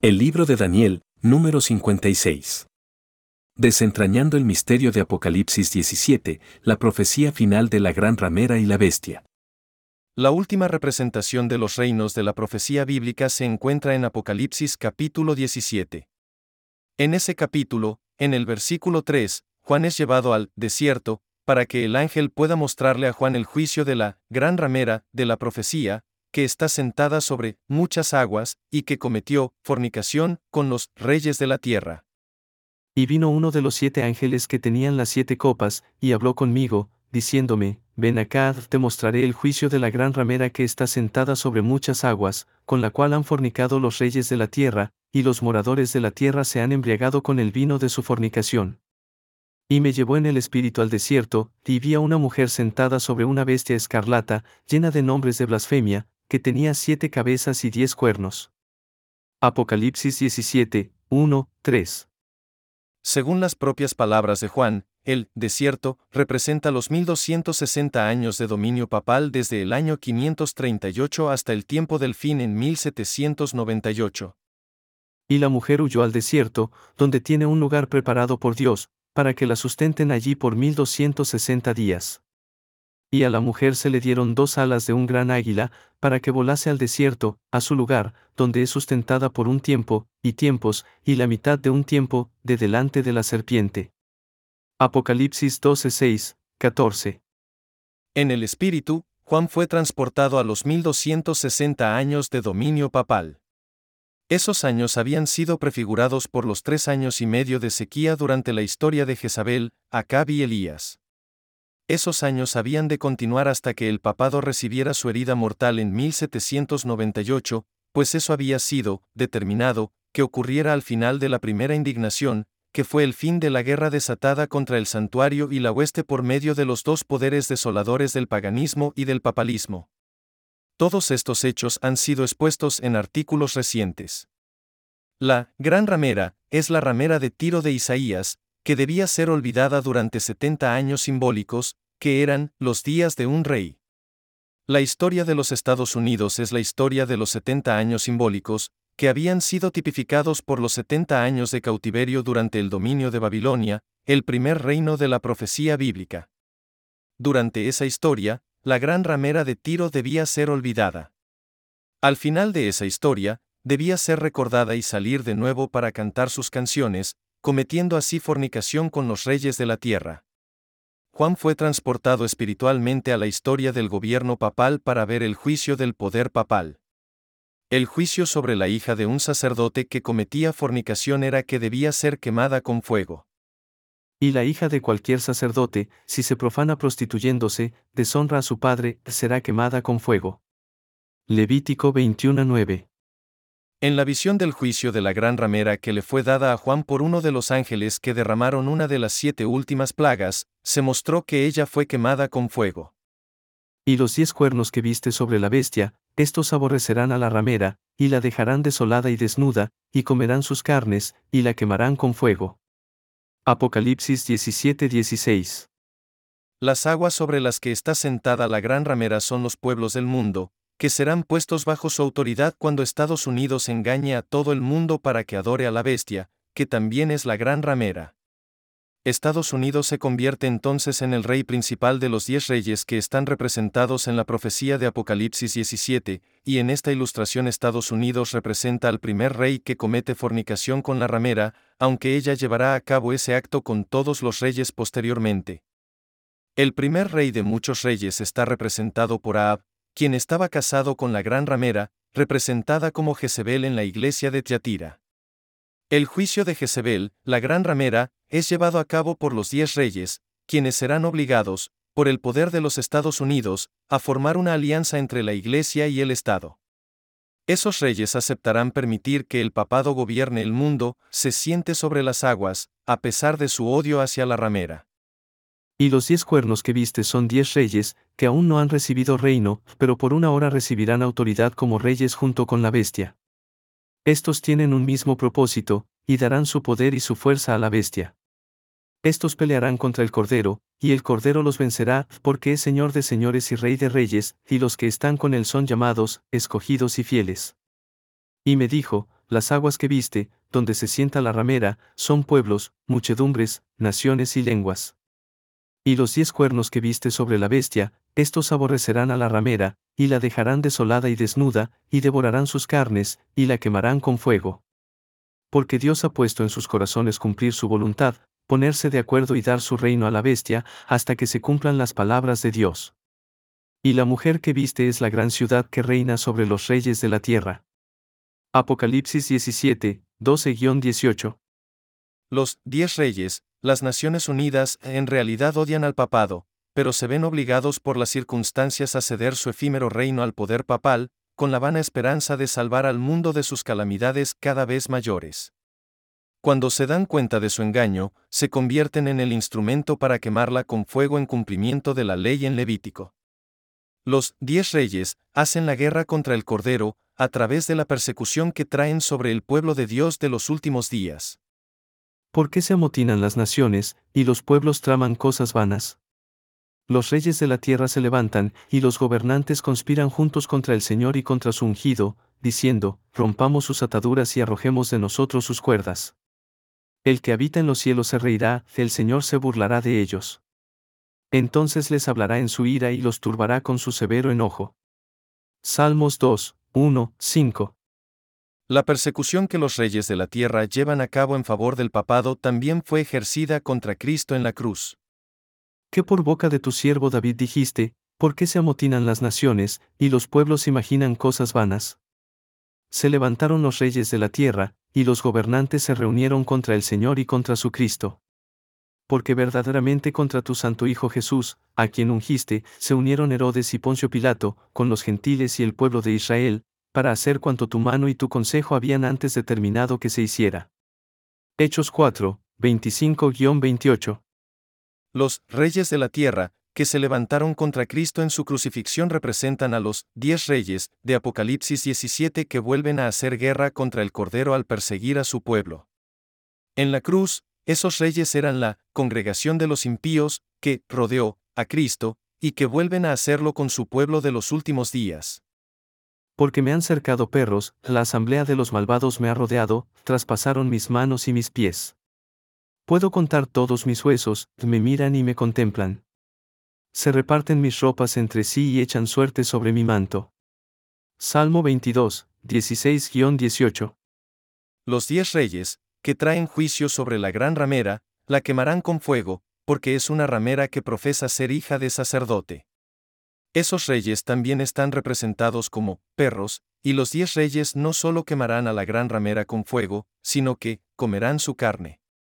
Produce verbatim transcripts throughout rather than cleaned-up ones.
El libro de Daniel, número cincuenta y seis. Desentrañando el misterio de Apocalipsis diecisiete, la profecía final de la gran ramera y la bestia. La última representación de los reinos de la profecía bíblica se encuentra en Apocalipsis capítulo diecisiete. En ese capítulo, en el versículo tres, Juan es llevado al desierto, para que el ángel pueda mostrarle a Juan el juicio de la gran ramera de la profecía, que está sentada sobre muchas aguas, y que cometió fornicación con los reyes de la tierra. Y vino uno de los siete ángeles que tenían las siete copas, y habló conmigo, diciéndome, ven acá, te mostraré el juicio de la gran ramera que está sentada sobre muchas aguas, con la cual han fornicado los reyes de la tierra, y los moradores de la tierra se han embriagado con el vino de su fornicación. Y me llevó en el espíritu al desierto, y vi a una mujer sentada sobre una bestia escarlata, llena de nombres de blasfemia, que tenía siete cabezas y diez cuernos. Apocalipsis diecisiete, uno, tres. Según las propias palabras de Juan, el desierto representa los mil doscientos sesenta años de dominio papal desde el año quinientos treinta y ocho hasta el tiempo del fin en mil setecientos noventa y ocho. Y la mujer huyó al desierto, donde tiene un lugar preparado por Dios, para que la sustenten allí por mil doscientos sesenta días. Y a la mujer se le dieron dos alas de un gran águila, para que volase al desierto, a su lugar, donde es sustentada por un tiempo, y tiempos, y la mitad de un tiempo, de delante de la serpiente. Apocalipsis doce, seis, catorce. En el espíritu, Juan fue transportado a los mil doscientos sesenta años de dominio papal. Esos años habían sido prefigurados por los tres años y medio de sequía durante la historia de Jezabel, Acab y Elías. Esos años habían de continuar hasta que el papado recibiera su herida mortal en mil setecientos noventa y ocho, pues eso había sido determinado que ocurriera al final de la primera indignación, que fue el fin de la guerra desatada contra el santuario y la hueste por medio de los dos poderes desoladores del paganismo y del papalismo. Todos estos hechos han sido expuestos en artículos recientes. La gran ramera es la ramera de Tiro de Isaías, que debía ser olvidada durante setenta años simbólicos, que eran los días de un rey. La historia de los Estados Unidos es la historia de los setenta años simbólicos, que habían sido tipificados por los setenta años de cautiverio durante el dominio de Babilonia, el primer reino de la profecía bíblica. Durante esa historia, la gran ramera de Tiro debía ser olvidada. Al final de esa historia, debía ser recordada y salir de nuevo para cantar sus canciones, cometiendo así fornicación con los reyes de la tierra. Juan fue transportado espiritualmente a la historia del gobierno papal para ver el juicio del poder papal. El juicio sobre la hija de un sacerdote que cometía fornicación era que debía ser quemada con fuego. Y la hija de cualquier sacerdote, si se profana prostituyéndose, deshonra a su padre, será quemada con fuego. Levítico veintiuno, nueve. En la visión del juicio de la gran ramera que le fue dada a Juan por uno de los ángeles que derramaron una de las siete últimas plagas, se mostró que ella fue quemada con fuego. Y los diez cuernos que viste sobre la bestia, estos aborrecerán a la ramera, y la dejarán desolada y desnuda, y comerán sus carnes, y la quemarán con fuego. Apocalipsis diecisiete, dieciséis. Las aguas sobre las que está sentada la gran ramera son los pueblos del mundo, que serán puestos bajo su autoridad cuando Estados Unidos engañe a todo el mundo para que adore a la bestia, que también es la gran ramera. Estados Unidos se convierte entonces en el rey principal de los diez reyes que están representados en la profecía de Apocalipsis diecisiete, y en esta ilustración Estados Unidos representa al primer rey que comete fornicación con la ramera, aunque ella llevará a cabo ese acto con todos los reyes posteriormente. El primer rey de muchos reyes está representado por Ahab, quien estaba casado con la gran ramera, representada como Jezebel en la iglesia de Tiatira. El juicio de Jezebel, la gran ramera, es llevado a cabo por los diez reyes, quienes serán obligados, por el poder de los Estados Unidos, a formar una alianza entre la iglesia y el Estado. Esos reyes aceptarán permitir que el papado gobierne el mundo, se siente sobre las aguas, a pesar de su odio hacia la ramera. Y los diez cuernos que viste son diez reyes, que aún no han recibido reino, pero por una hora recibirán autoridad como reyes junto con la bestia. Estos tienen un mismo propósito, y darán su poder y su fuerza a la bestia. Estos pelearán contra el Cordero, y el Cordero los vencerá, porque es Señor de señores y Rey de reyes, y los que están con él son llamados, escogidos y fieles. Y me dijo, las aguas que viste, donde se sienta la ramera, son pueblos, muchedumbres, naciones y lenguas. Y los diez cuernos que viste sobre la bestia, estos aborrecerán a la ramera, y la dejarán desolada y desnuda, y devorarán sus carnes, y la quemarán con fuego. Porque Dios ha puesto en sus corazones cumplir su voluntad, ponerse de acuerdo y dar su reino a la bestia, hasta que se cumplan las palabras de Dios. Y la mujer que viste es la gran ciudad que reina sobre los reyes de la tierra. Apocalipsis diecisiete, doce a dieciocho. Los diez reyes, las Naciones Unidas, en realidad odian al papado, pero se ven obligados por las circunstancias a ceder su efímero reino al poder papal, con la vana esperanza de salvar al mundo de sus calamidades cada vez mayores. Cuando se dan cuenta de su engaño, se convierten en el instrumento para quemarla con fuego en cumplimiento de la ley en Levítico. Los diez reyes hacen la guerra contra el Cordero, a través de la persecución que traen sobre el pueblo de Dios de los últimos días. ¿Por qué se amotinan las naciones, y los pueblos traman cosas vanas? Los reyes de la tierra se levantan, y los gobernantes conspiran juntos contra el Señor y contra su ungido, diciendo, rompamos sus ataduras y arrojemos de nosotros sus cuerdas. El que habita en los cielos se reirá, el Señor se burlará de ellos. Entonces les hablará en su ira y los turbará con su severo enojo. Salmos dos, uno, cinco. La persecución que los reyes de la tierra llevan a cabo en favor del papado también fue ejercida contra Cristo en la cruz. Que por boca de tu siervo David dijiste, ¿por qué se amotinan las naciones, y los pueblos imaginan cosas vanas? Se levantaron los reyes de la tierra, y los gobernantes se reunieron contra el Señor y contra su Cristo. Porque verdaderamente contra tu santo Hijo Jesús, a quien ungiste, se unieron Herodes y Poncio Pilato, con los gentiles y el pueblo de Israel, para hacer cuanto tu mano y tu consejo habían antes determinado que se hiciera. Hechos cuatro, veinticinco a veintiocho. Los reyes de la tierra, que se levantaron contra Cristo en su crucifixión representan a los diez reyes de Apocalipsis diecisiete que vuelven a hacer guerra contra el Cordero al perseguir a su pueblo. En la cruz, esos reyes eran la congregación de los impíos, que rodeó a Cristo, y que vuelven a hacerlo con su pueblo de los últimos días. Porque me han cercado perros, la asamblea de los malvados me ha rodeado, traspasaron mis manos y mis pies. Puedo contar todos mis huesos, me miran y me contemplan. Se reparten mis ropas entre sí y echan suerte sobre mi manto. Salmo veintidós, dieciséis a dieciocho. Los diez reyes, que traen juicio sobre la gran ramera, la quemarán con fuego, porque es una ramera que profesa ser hija de sacerdote. Esos reyes también están representados como perros, y los diez reyes no solo quemarán a la gran ramera con fuego, sino que comerán su carne.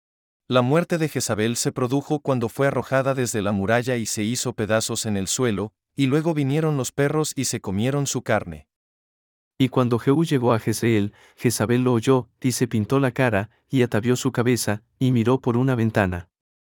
La muerte de Jezabel se produjo cuando fue arrojada desde la muralla y se hizo pedazos en el suelo, y luego vinieron los perros y se comieron su carne. Y cuando Jehú llegó a Jezreel, Jezabel lo oyó, y se pintó la cara, y atavió su cabeza, y miró por una ventana.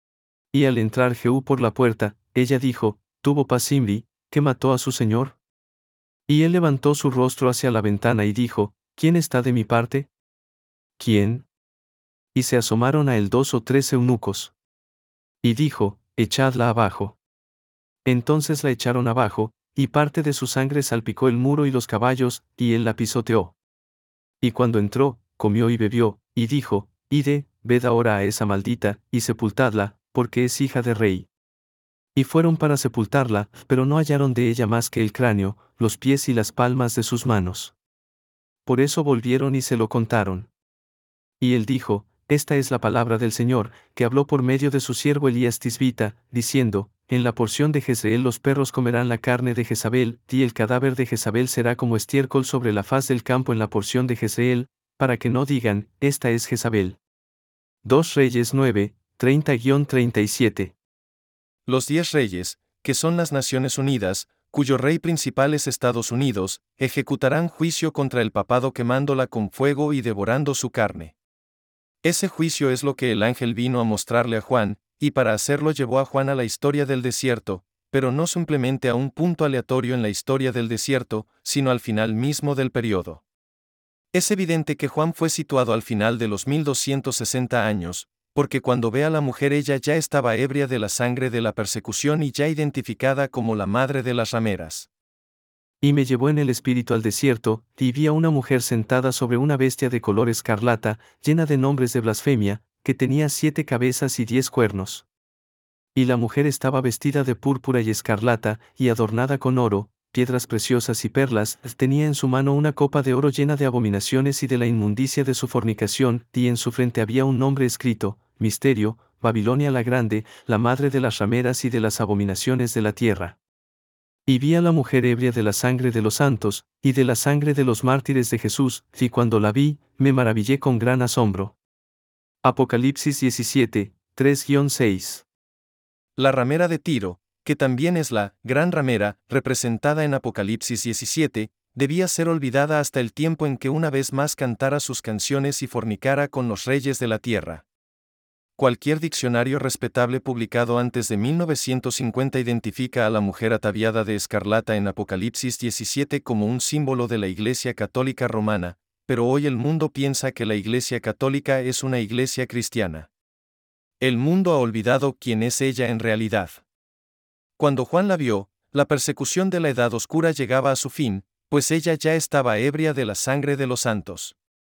Y al entrar Jehú por la puerta, ella dijo, ¿tuvo paz Zimri, que mató a su señor? Y él levantó su rostro hacia la ventana y dijo, ¿quién está de mi parte? ¿Quién? Y se asomaron a él dos o tres eunucos. Y dijo, echadla abajo. Entonces la echaron abajo, y parte de su sangre salpicó el muro y los caballos, y él la pisoteó. Y cuando entró, comió y bebió, y dijo, ide, ved ahora a esa maldita, y sepultadla, porque es hija de rey. Y fueron para sepultarla, pero no hallaron de ella más que el cráneo, los pies y las palmas de sus manos. Por eso volvieron y se lo contaron. Y él dijo, esta es la palabra del Señor, que habló por medio de su siervo Elías Tisbita, diciendo, en la porción de Jezreel los perros comerán la carne de Jezabel, y el cadáver de Jezabel será como estiércol sobre la faz del campo en la porción de Jezreel, para que no digan, esta es Jezabel. dos Reyes nueve, treinta a treinta y siete. Los diez reyes, que son las Naciones Unidas, cuyo rey principal es Estados Unidos, ejecutarán juicio contra el papado quemándola con fuego y devorando su carne. Ese juicio es lo que el ángel vino a mostrarle a Juan, y para hacerlo llevó a Juan a la historia del desierto, pero no simplemente a un punto aleatorio en la historia del desierto, sino al final mismo del periodo. Es evidente que Juan fue situado al final de los mil doscientos sesenta años, porque cuando ve a la mujer ella ya estaba ebria de la sangre de la persecución y ya identificada como la madre de las rameras. Y me llevó en el espíritu al desierto, y vi a una mujer sentada sobre una bestia de color escarlata, llena de nombres de blasfemia, que tenía siete cabezas y diez cuernos. Y la mujer estaba vestida de púrpura y escarlata, y adornada con oro, piedras preciosas y perlas, tenía en su mano una copa de oro llena de abominaciones y de la inmundicia de su fornicación, y en su frente había un nombre escrito: Misterio, Babilonia la Grande, la madre de las rameras y de las abominaciones de la tierra. Y vi a la mujer ebria de la sangre de los santos, y de la sangre de los mártires de Jesús, y cuando la vi, me maravillé con gran asombro. Apocalipsis diecisiete, tres a seis. La ramera de Tiro, que también es la gran ramera, representada en Apocalipsis diecisiete, debía ser olvidada hasta el tiempo en que una vez más cantara sus canciones y fornicara con los reyes de la tierra. Cualquier diccionario respetable publicado antes de mil novecientos cincuenta identifica a la mujer ataviada de escarlata en Apocalipsis diecisiete como un símbolo de la Iglesia Católica Romana, pero hoy el mundo piensa que la Iglesia Católica es una iglesia cristiana. El mundo ha olvidado quién es ella en realidad. Cuando Juan la vio, la persecución de la Edad Oscura llegaba a su fin, pues ella ya estaba ebria de la sangre de los santos.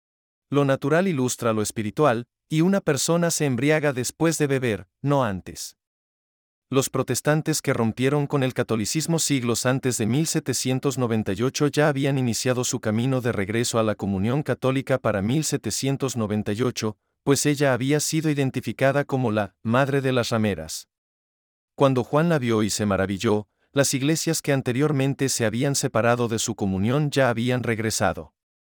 Lo natural ilustra lo espiritual, y una persona se embriaga después de beber, no antes. Los protestantes que rompieron con el catolicismo siglos antes de mil setecientos noventa y ocho ya habían iniciado su camino de regreso a la comunión católica para mil setecientos noventa y ocho, pues ella había sido identificada como la madre de las rameras. Cuando Juan la vio y se maravilló, las iglesias que anteriormente se habían separado de su comunión ya habían regresado.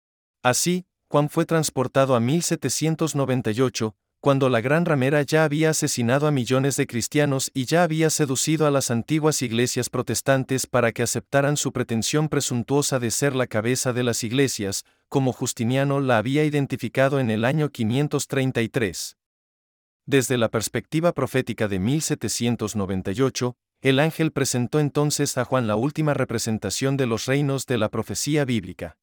Así, Juan fue transportado a mil setecientos noventa y ocho, cuando la gran ramera ya había asesinado a millones de cristianos y ya había seducido a las antiguas iglesias protestantes para que aceptaran su pretensión presuntuosa de ser la cabeza de las iglesias, como Justiniano la había identificado en el año quinientos treinta y tres. Desde la perspectiva profética de mil setecientos noventa y ocho, el ángel presentó entonces a Juan la última representación de los reinos de la profecía bíblica.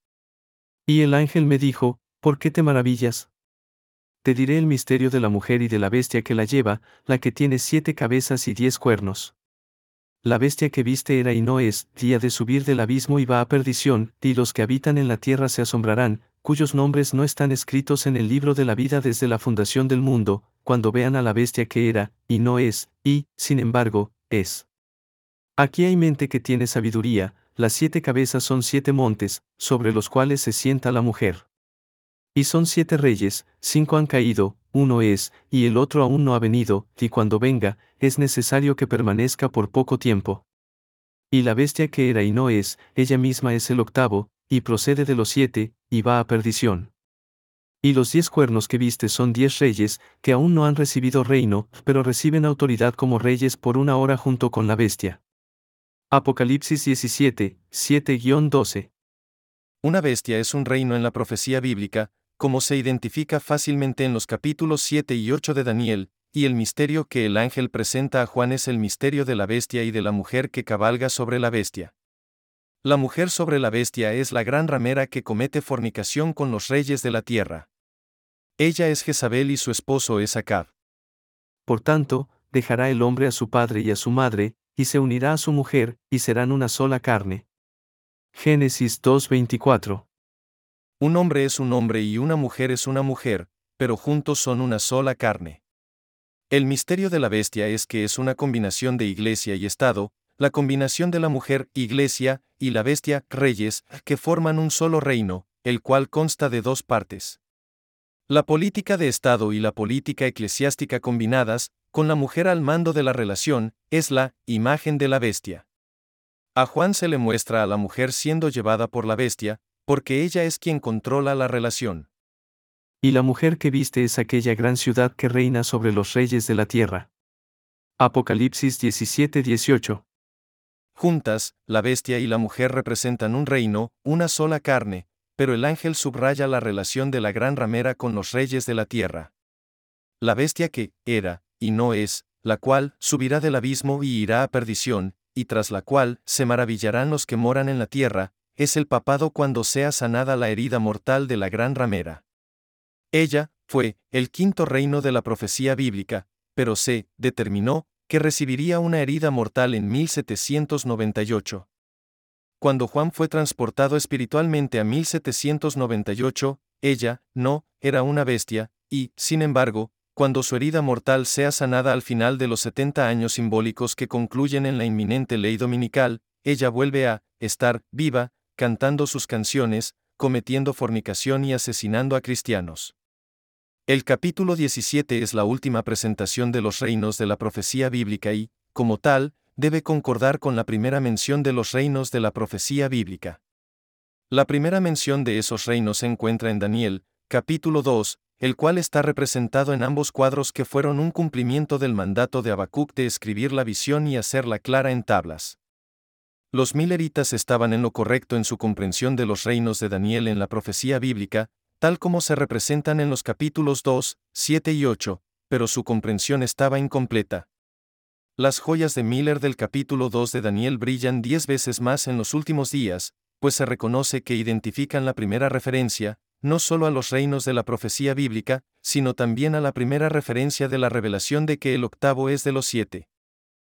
Y el ángel me dijo: ¿Por qué te maravillas? Te diré el misterio de la mujer y de la bestia que la lleva, la que tiene siete cabezas y diez cuernos. La bestia que viste era y no es, y ha de subir del abismo y va a perdición, y los que habitan en la tierra se asombrarán, cuyos nombres no están escritos en el libro de la vida desde la fundación del mundo, cuando vean a la bestia que era, y no es, y, sin embargo, es. Aquí hay mente que tiene sabiduría. Las siete cabezas son siete montes, sobre los cuales se sienta la mujer. Y son siete reyes, cinco han caído, uno es, y el otro aún no ha venido, y cuando venga, es necesario que permanezca por poco tiempo. Y la bestia que era y no es, ella misma es el octavo, y procede de los siete, y va a perdición. Y los diez cuernos que viste son diez reyes, que aún no han recibido reino, pero reciben autoridad como reyes por una hora junto con la bestia. Apocalipsis diecisiete, siete a doce. Una bestia es un reino en la profecía bíblica, como se identifica fácilmente en los capítulos siete y ocho de Daniel, y el misterio que el ángel presenta a Juan es el misterio de la bestia y de la mujer que cabalga sobre la bestia. La mujer sobre la bestia es la gran ramera que comete fornicación con los reyes de la tierra. Ella es Jezabel y su esposo es Acab. Por tanto, dejará el hombre a su padre y a su madre, y se unirá a su mujer, y serán una sola carne. Génesis dos veinticuatro. Un hombre es un hombre y una mujer es una mujer, pero juntos son una sola carne. El misterio de la bestia es que es una combinación de iglesia y Estado, la combinación de la mujer, iglesia, y la bestia, reyes, que forman un solo reino, el cual consta de dos partes. La política de Estado y la política eclesiástica combinadas, con la mujer al mando de la relación, es la imagen de la bestia. A Juan se le muestra a la mujer siendo llevada por la bestia, porque ella es quien controla la relación. Y la mujer que viste es aquella gran ciudad que reina sobre los reyes de la tierra. Apocalipsis diecisiete dieciocho. Juntas, la bestia y la mujer representan un reino, una sola carne, pero el ángel subraya la relación de la gran ramera con los reyes de la tierra. La bestia que era, y no es, la cual subirá del abismo y irá a perdición, y tras la cual se maravillarán los que moran en la tierra, es el papado cuando sea sanada la herida mortal de la gran ramera. Ella fue el quinto reino de la profecía bíblica, pero se determinó que recibiría una herida mortal en mil setecientos noventa y ocho. cuando Juan fue transportado espiritualmente a mil setecientos noventa y ocho, ella, no, era una bestia, y, sin embargo, cuando su herida mortal sea sanada al final de los setenta años simbólicos que concluyen en la inminente ley dominical, ella vuelve a estar viva, cantando sus canciones, cometiendo fornicación y asesinando a cristianos. El capítulo diecisiete es la última presentación de los reinos de la profecía bíblica y, como tal, debe concordar con la primera mención de los reinos de la profecía bíblica. La primera mención de esos reinos se encuentra en Daniel, capítulo dos, el cual está representado en ambos cuadros que fueron un cumplimiento del mandato de Habacuc de escribir la visión y hacerla clara en tablas. Los mileritas estaban en lo correcto en su comprensión de los reinos de Daniel en la profecía bíblica, tal como se representan en los capítulos dos, siete y ocho, pero su comprensión estaba incompleta. Las joyas de Miller del capítulo dos de Daniel brillan diez veces más en los últimos días, pues se reconoce que identifican la primera referencia, no solo a los reinos de la profecía bíblica, sino también a la primera referencia de la revelación de que el octavo es de los siete.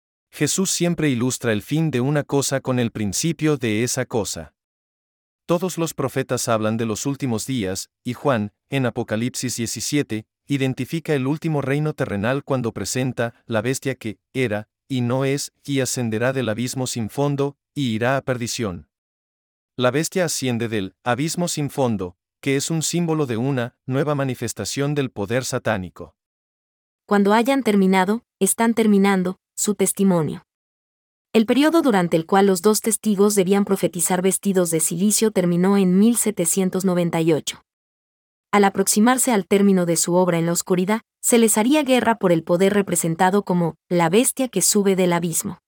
Jesús siempre ilustra el fin de una cosa con el principio de esa cosa. Todos los profetas hablan de los últimos días, y Juan, en Apocalipsis diecisiete, identifica el último reino terrenal cuando presenta la bestia que era, y no es, y ascenderá del abismo sin fondo, y irá a perdición. La bestia asciende del abismo sin fondo, que es un símbolo de una nueva manifestación del poder satánico. Cuando hayan terminado, están terminando, su testimonio. El periodo durante el cual los dos testigos debían profetizar vestidos de silicio terminó en mil setecientos noventa y ocho. Al aproximarse al término de su obra en la oscuridad, se les haría guerra por el poder representado como la bestia que sube del abismo.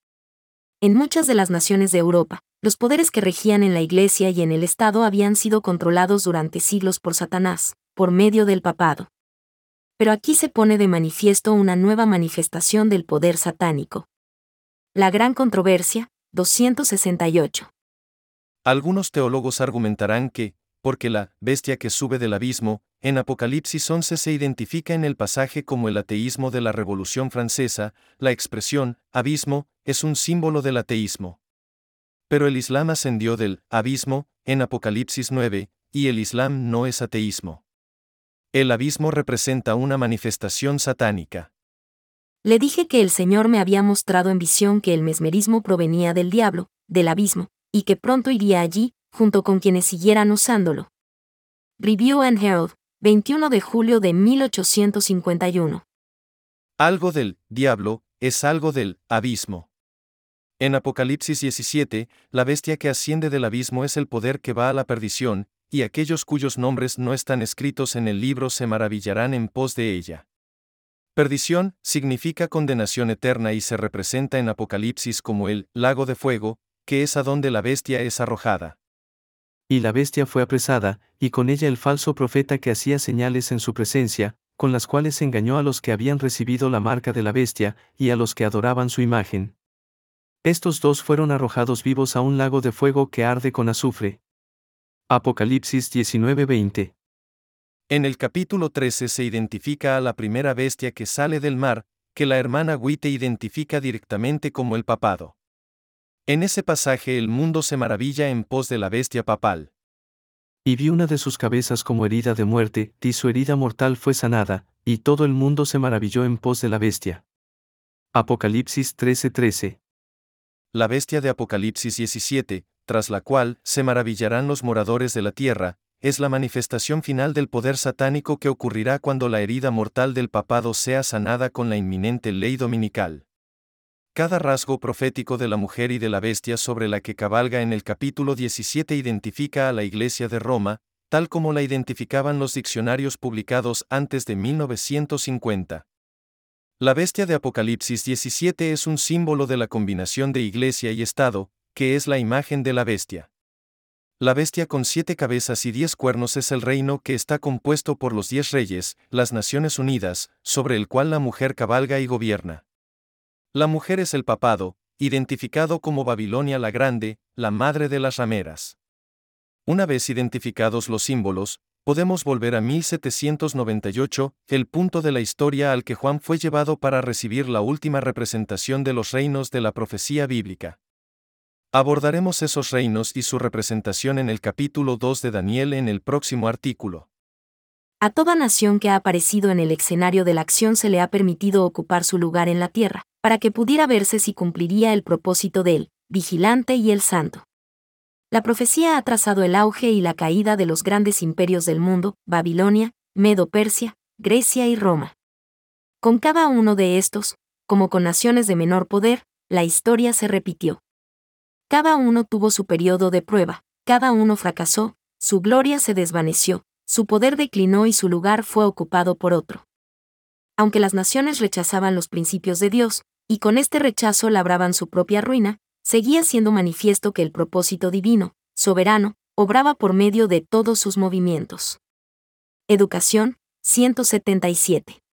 En muchas de las naciones de Europa, los poderes que regían en la Iglesia y en el Estado habían sido controlados durante siglos por Satanás, por medio del papado. Pero aquí se pone de manifiesto una nueva manifestación del poder satánico. La gran controversia, doscientos sesenta y ocho. Algunos teólogos argumentarán que, porque la bestia que sube del abismo, en Apocalipsis once se identifica en el pasaje como el ateísmo de la Revolución Francesa, la expresión abismo es un símbolo del ateísmo. Pero el Islam ascendió del abismo, en Apocalipsis nueve, y el Islam no es ateísmo. El abismo representa una manifestación satánica. Le dije que el Señor me había mostrado en visión que el mesmerismo provenía del diablo, del abismo, y que pronto iría allí, junto con quienes siguieran usándolo. Review and Herald, veintiuno de julio de mil ochocientos cincuenta y uno. Algo del diablo es algo del abismo. En Apocalipsis diecisiete, la bestia que asciende del abismo es el poder que va a la perdición, y aquellos cuyos nombres no están escritos en el libro se maravillarán en pos de ella. Perdición significa condenación eterna y se representa en Apocalipsis como el lago de fuego, que es a donde la bestia es arrojada. Y la bestia fue apresada, y con ella el falso profeta que hacía señales en su presencia, con las cuales engañó a los que habían recibido la marca de la bestia, y a los que adoraban su imagen. Estos dos fueron arrojados vivos a un lago de fuego que arde con azufre. Apocalipsis diecinueve veinte. En el capítulo trece se identifica a la primera bestia que sale del mar, que la hermana White identifica directamente como el papado. En ese pasaje el mundo se maravilla en pos de la bestia papal. Y vi una de sus cabezas como herida de muerte, y su herida mortal fue sanada, y todo el mundo se maravilló en pos de la bestia. Apocalipsis trece trece. La bestia de Apocalipsis diecisiete, tras la cual se maravillarán los moradores de la tierra, es la manifestación final del poder satánico que ocurrirá cuando la herida mortal del papado sea sanada con la inminente ley dominical. Cada rasgo profético de la mujer y de la bestia sobre la que cabalga en el capítulo diecisiete identifica a la Iglesia de Roma, tal como la identificaban los diccionarios publicados antes de mil novecientos cincuenta. La bestia de Apocalipsis diecisiete es un símbolo de la combinación de Iglesia y Estado, que es la imagen de la bestia. La bestia con siete cabezas y diez cuernos es el reino que está compuesto por los diez reyes, las Naciones Unidas, sobre el cual la mujer cabalga y gobierna. La mujer es el papado, identificado como Babilonia la Grande, la madre de las rameras. Una vez identificados los símbolos, podemos volver a mil setecientos noventa y ocho, el punto de la historia al que Juan fue llevado para recibir la última representación de los reinos de la profecía bíblica. Abordaremos esos reinos y su representación en el capítulo dos de Daniel en el próximo artículo. A toda nación que ha aparecido en el escenario de la acción se le ha permitido ocupar su lugar en la tierra, para que pudiera verse si cumpliría el propósito del vigilante y el santo. La profecía ha trazado el auge y la caída de los grandes imperios del mundo, Babilonia, Medo-Persia, Grecia y Roma. Con cada uno de estos, como con naciones de menor poder, la historia se repitió. Cada uno tuvo su periodo de prueba, cada uno fracasó, su gloria se desvaneció, su poder declinó y su lugar fue ocupado por otro. Aunque las naciones rechazaban los principios de Dios, y con este rechazo labraban su propia ruina, seguía siendo manifiesto que el propósito divino, soberano, obraba por medio de todos sus movimientos. Educación, ciento setenta y siete.